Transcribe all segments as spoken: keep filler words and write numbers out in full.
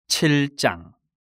칠 장.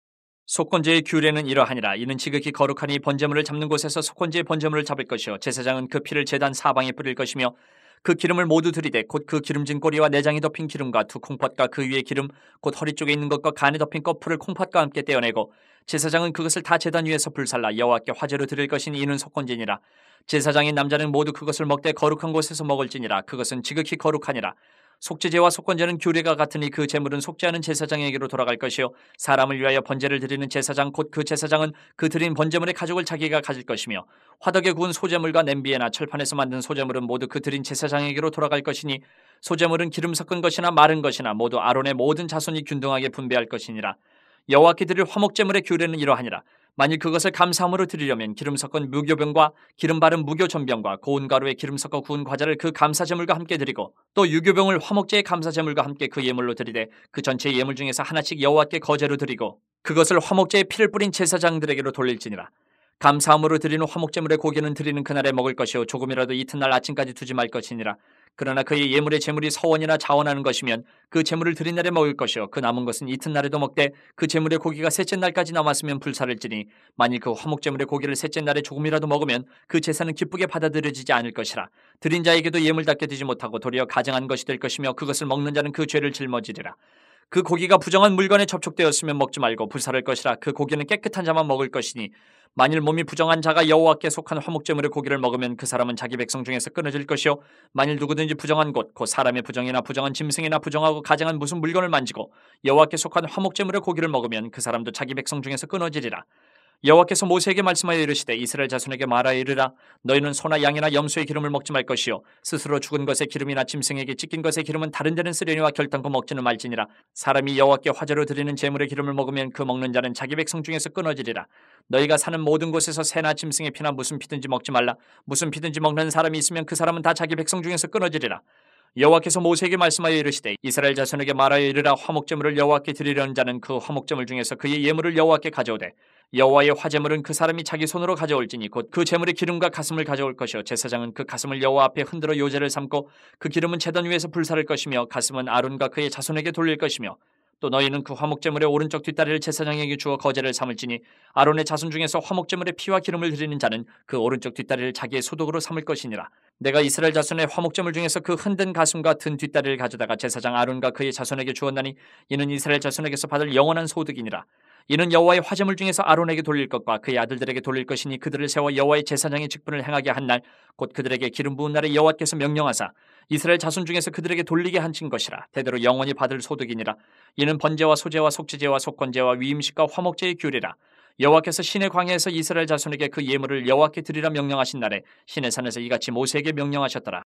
속건제의 규례는 이러하니라. 이는 지극히 거룩하니 번제물을 잡는 곳에서 속건제의 번제물을 잡을 것이요 제사장은 그 피를 제단 사방에 뿌릴 것이며 그 기름을 모두 들이되 곧 그 기름진 꼬리와 내장이 덮인 기름과 두 콩팥과 그 위에 기름 곧 허리 쪽에 있는 것과 간에 덮인 꺼풀을 콩팥과 함께 떼어내고 제사장은 그것을 다 제단 위에서 불살라 여호와께 화제로 드릴 것이니 이는 속건제니라. 제사장인 남자는 모두 그것을 먹되 거룩한 곳에서 먹을지니라. 그것은 지극히 거룩하니라. 속죄제와 속건제는 규례가 같으니 그 제물은 속죄하는 제사장에게로 돌아갈 것이요 사람을 위하여 번제를 드리는 제사장 곧 그 제사장은 그 드린 번제물의 가족을 자기가 가질 것이며 화덕에 구운 소제물과 냄비에나 철판에서 만든 소제물은 모두 그 드린 제사장에게로 돌아갈 것이니 소제물은 기름 섞은 것이나 마른 것이나 모두 아론의 모든 자손이 균등하게 분배할 것이니라. 여호와께 드릴 화목제물의 규례는 이러하니라. 만일 그것을 감사함으로 드리려면 기름 섞은 무교병과 기름 바른 무교전병과 고운 가루에 기름 섞어 구운 과자를 그 감사제물과 함께 드리고 또 유교병을 화목제의 감사제물과 함께 그 예물로 드리되 그 전체 예물 중에서 하나씩 여호와께 거제로 드리고 그것을 화목제의 피를 뿌린 제사장들에게로 돌릴지니라. 감사함으로 드리는 화목제물의 고기는 드리는 그날에 먹을 것이요 조금이라도 이튿날 아침까지 두지 말 것이니라. 그러나 그의 예물의 제물이 서원이나 자원하는 것이면 그 제물을 드린 날에 먹을 것이요 그 남은 것은 이튿날에도 먹되 그 제물의 고기가 셋째 날까지 남았으면 불사를지니 만일 그 화목제물의 고기를 셋째 날에 조금이라도 먹으면 그 제사는 기쁘게 받아들여지지 않을 것이라. 드린 자에게도 예물답게 되지 못하고 도리어 가증한 것이 될 것이며 그것을 먹는 자는 그 죄를 짊어지리라. 그 고기가 부정한 물건에 접촉되었으면 먹지 말고 불사를 것이라. 그 고기는 깨끗한 자만 먹을 것이니 만일 몸이 부정한 자가 여호와께 속한 화목제물의 고기를 먹으면 그 사람은 자기 백성 중에서 끊어질 것이요 만일 누구든지 부정한 것 곧 사람의 부정이나 부정한 짐승이나 부정하고 가증한 무슨 물건을 만지고 여호와께 속한 화목제물의 고기를 먹으면 그 사람도 자기 백성 중에서 끊어지리라. 여호와께서 모세에게 말씀하여 이르시되 이스라엘 자손에게 말하여 이르라. 너희는 소나 양이나 염소의 기름을 먹지 말 것이요 스스로 죽은 것의 기름이나 짐승에게 찢긴 것의 기름은 다른 데는 쓰려니와 결단코 먹지는 말지니라. 사람이 여호와께 화제로 드리는 제물의 기름을 먹으면 그 먹는 자는 자기 백성 중에서 끊어지리라. 너희가 사는 모든 곳에서 새나 짐승의 피나 무슨 피든지 먹지 말라. 무슨 피든지 먹는 사람이 있으면 그 사람은 다 자기 백성 중에서 끊어지리라. 여호와께서 모세에게 말씀하여 이르시되 이스라엘 자손에게 말하여 이르라. 화목제물을 여호와께 드리려는 자는 그 화목제물 중에서 그의 예물을 여호와께 가져오되 여호와의 화제물은 그 사람이 자기 손으로 가져올지니 곧 그 제물의 기름과 가슴을 가져올 것이요 제사장은 그 가슴을 여호와 앞에 흔들어 요제를 삼고 그 기름은 제단 위에서 불사를 것이며 가슴은 아론과 그의 자손에게 돌릴 것이며 또 너희는 그 화목제물의 오른쪽 뒷다리를 제사장에게 주어 거제를 삼을지니 아론의 자손 중에서 화목제물의 피와 기름을 드리는 자는 그 오른쪽 뒷다리를 자기의 소득으로 삼을 것이니라. 내가 이스라엘 자손의 화목제물 중에서 그 흔든 가슴과 든 뒷다리를 가져다가 제사장 아론과 그의 자손에게 주었나니 이는 이스라엘 자손에게서 받을 영원한 소득이니라. 이는 여호와의 화제물 중에서 아론에게 돌릴 것과 그의 아들들에게 돌릴 것이니 그들을 세워 여호와의 제사장의 직분을 행하게 한 날 곧 그들에게 기름 부은 날에 여호와께서 명령하사 이스라엘 자손 중에서 그들에게 돌리게 하신 것이라. 대대로 영원히 받을 소득이니라. 이는 번제와 소제와 속죄제와 속건제와 위임식과 화목제의 규례라. 여호와께서 시내 광야에서 이스라엘 자손에게 그 예물을 여호와께 드리라 명령하신 날에 시내 산에서 이같이 모세에게 명령하셨더라.